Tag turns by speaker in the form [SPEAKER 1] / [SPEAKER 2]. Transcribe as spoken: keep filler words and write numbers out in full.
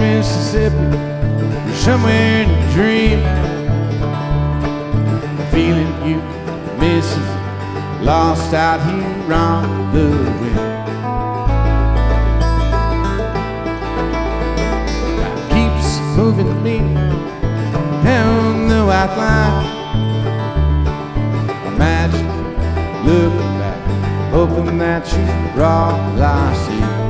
[SPEAKER 1] Mississippi, somewhere in a dream. Feeling you, Missus Lost out here on the wind. Keeps moving me down the white line. Imagine looking back, hoping that you brought I see.